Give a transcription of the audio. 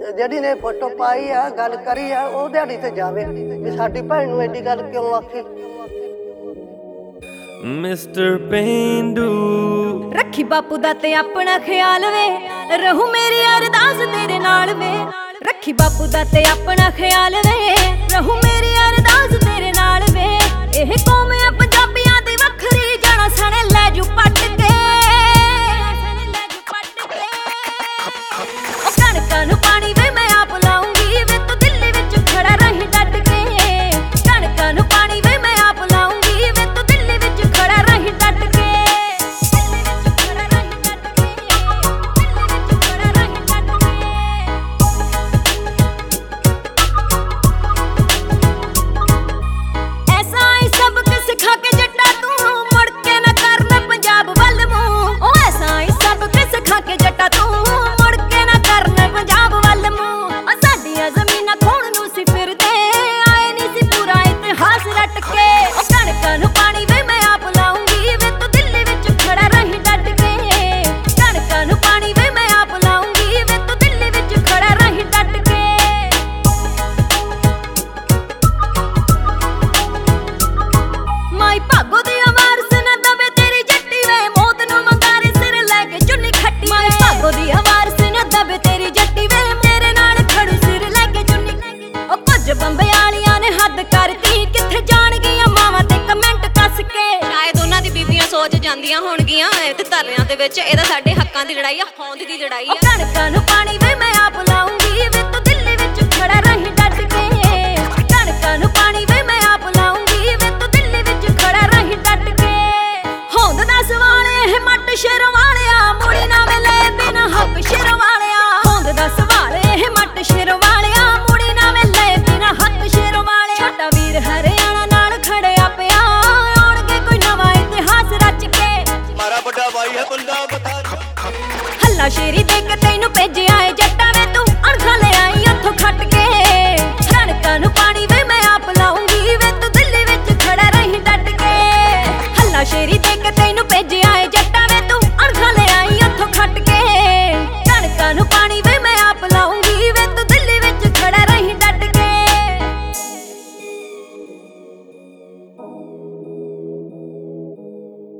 ਜਿਹੜੀ ਨੇ ਫੋਟੋ ਪਾਈ ਆ ਗੱਲ ਕਰੀ ਆ ਉਹ ਦਿਹਾੜੀ ਤੇ ਜਾਵੇ ਵੀ ਸਾਡੀ ਭੈਣ ਨੂੰ ਐਡੀ ਗੱਲ ਕਿਉਂ ਆਖੀ। ਮਿਸਟਰ ਪੇਂਡੂ ਰੱਖੀ ਬਾਪੂ ਦਾ ਤੇ ਆਪਣਾ ਖਿਆਲ ਵੇ, ਰਹੂ ਮੇਰੀ ਅਰਦਾਸ ਤੇਰੇ ਨਾਲ ਵੇ। ਰੱਖੀ ਬਾਪੂ ਦਾ ਤੇ ਆਪਣਾ ਖਿਆਲ ਵੇ, ਰਹੂ ਮੇਰੀ ਅਰਦਾਸ ਤੇਰੇ ਨਾਲ ਵੇ। ਇਹ ਕੌਮ ਆ ਪੰਜਾਬੀਆਂ ਦੀ ਵੱਖਰੀ, ਜਾਣਾ ਸਣੇ ਲੈ ਜੂ ਪੱਟ ਕੇ। ਉਹ ਕਣਕਾਂ ਨੂੰ ਪਾਣੀ ਵੇ ਮੈਂ ਆਪ ਲਾਉਂਗੀ ਵੇ, ਤੂੰ ਦਿੱਲੀ ਵਿੱਚ ਖੜਾ ਰਹੀ ਡਟ ਕੇ। ਕਣਕਾਂ ਨੂੰ ਪਾਣੀ ਵੇ ਮੈਂ ਆਪ ਲਾਉਂਗੀ ਵੇ, ਤੂੰ ਦਿੱਲੀ ਵਿੱਚ ਖੜਾ ਰਹੀ ਡਟ ਕੇ। ਸਿਖਾ ਕੇ ਜੱਟਾ ਤੂੰ ਮੁੜ ਕੇ ਨਾ ਕਰਨਾ ਪੰਜਾਬ ਵੱਲ ਮੂੰਹ। ਉਹ ਐਸਾ ਹੀ ਸਭ ਕੇ ਸਿਖਾ ਕੇ ਜੱਟਾ ਤੂੰ ਮੁੜ ਕੇ ਨਾ ਕਰਨਾ ਪੰਜਾਬ ਵੱਲ ਮੂੰਹ। ਸਾਡੀਆਂ ਜ਼ਮੀਨਾਂ ਖੋਣ ਨੂੰ ਸੀ ਫਿਰਦੇ, ਆਏ ਨਹੀਂ ਸੀ ਪੂਰਾ ਇਤਿਹਾਸ ਰੱਟ ਕੇ। ਉਹ ਕਣਕਾਂ ਨੂੰ ਪਾਣੀ ਵੇ ਮੈਂ ਆਪ ਲਾਉਂਗੀ ਵੇ, ਤੂੰ ਦਿੱਲੀ ਵਿੱਚ ਖੜਾ ਰਹੀ ਡਟ ਕੇ। ਕਣਕਾਂ ਨੂੰ ਪਾਣੀ ਵੇ ਮੈਂ ਆਪ ਲਾਉਂਗੀ ਵੇ, ਤੂੰ ਦਿੱਲੀ ਵਿੱਚ ਖੜਾ ਰਹੀ ਡਟ ਕੇ। ਮਾਈ ਭਾਗੋ ਦੀ ਆਵਾਜ਼ ਨਾ ਦਵੇ ਤੇਰੀ ਜੱਟੀ ਵੇ, ਮੌਤ ਨੂੰ ਮੰਗਾਰੇ ਸਿਰ ਲੈ ਕੇ ਚੁੰਨੀ ਖੱਟੀ। ਮਾਈ ਭਾਗੋ ਦੀ ਆਵਾਜ਼ ਨਾ ਦਵੇ ਤੇਰੀ ਜੱਟੀ ਵੇ, ਮੇਰੇ ਨਾਲ ਖੜੂ ਸਿਰ ਲੈ ਕੇ ਚੁੰਨੀ। ਉਹ ਕੁਝ ਬੰਬੇ ਵਾਲੀਆਂ ਨੇ ਹੱਦ ਕਰਤੀ, ਕਿੱਥੇ ਜਾਣ ਗਈਆਂ ਮਾਵਾਂ ਤੇ ਕਮੈਂਟ ਕੱਸ ਕੇ। ਸ਼ਾਇਦ ਉਹਨਾਂ ਦੀ ਬੀਬੀਆਂ ਸੋਚ ਜਾਂਦੀਆਂ ਹੋਣਗੀਆਂ ਤੇ ਧਰਨਿਆਂ ਦੇ ਵਿੱਚ ਇਹਦਾ ਸਾਡੇ ਹੱਕਾਂ ਦੀ ਲੜਾਈ ਆ, ਹੋਂਦ ਦੀ ਲੜਾਈ ਆ। ਕਣਕਾਂ ਨੂੰ ਪਾਣੀ ਵੇ ਮੈਂ ਆਪ ਲਾਉਂਗੀ ਵੇ, ਤੂੰ ਦਿੱਲੀ ਵਿੱਚ ਖੜਾ ਰਹੀ ਡਟ ਕੇ। ਕਣਕਾਂ ਨੂੰ ਪਾਣੀ ਵੇ ਮੈਂ ਆਪ ਲਾਉਂਗੀ ਵੇ, ਤੂੰ ਦਿੱਲੀ ਵਿੱਚ ਖੜਾ ਰਹੀ ਡਟ ਕੇ। ਹੋਂਦ ਦਾ ਸਵਾਲ ਇਹ ਮੱਟ ਸ਼ੇਰ ਵਾਲਿਆ, ਮੁੜੀ ਨਾ ਵੇਲੇ ਬਿਨਾ ਹੱਕ ਸ਼ੇਰ ਵਾਲਿਆ। ਹੋਂਦ ਦਾ ਸਵਾਲ ਇਹ ਮੱਟ ਸ਼ੇਰ ਵਾਲਿਆ, ਮੁੜੀ ਨਾ ਵੇਲੇ ਬਿਨਾ ਹੱਕ ਸ਼ੇਰ ਵਾਲਿਆ। ਛੋਟਾ ਵੀਰ ਹਰਿਆਣਾ ਨਾਲ ਖੜਿਆ ਪਿਆ, ਆਉਣਗੇ ਕੋਈ ਨਵਾਂ ਇਤਿਹਾਸ ਰਚ ਕੇ। ਮਾਰਾ ਵੱਡਾ ਭਾਈ ਹੈ ਬੰਦਾ ਬਤਾ ਹੱਲਾ ਸ਼ੇਰੀ ਦੇ ਕੇ ਤੈਨੂੰ ਭੇਜਿਆ ਏ ਜੱਟਾ ਵੇ, ਤੂੰ ਅਣਖਾਂ ਲੈ ਆਈ ਉੱਥੋਂ ਖੱਟ ਕੇ। ਕਣਕਾਂ ਨੂੰ ਪਾਣੀ ਵੇ ਮੈਂ ਆਪ ਲਾਉਂਗੀ ਵੇ, ਤੂੰ ਦਿੱਲੀ ਵਿੱਚ ਖੜਾ ਰਹੀ ਡਟ ਕੇ। ਹੱਲਾ ਸ਼ੇਰੀ ਦੇ ਕੇ ਤੈਨੂੰ ਭੇਜਿਆ ਏ ਜੱਟਾ ਵੇ, ਤੂੰ ਅਣਖਾਂ ਲੈ ਆਈ ਉੱਥੋਂ ਖੱਟ ਕੇ। ਕਣਕਾਂ ਨੂੰ ਪਾਣੀ ਵੇ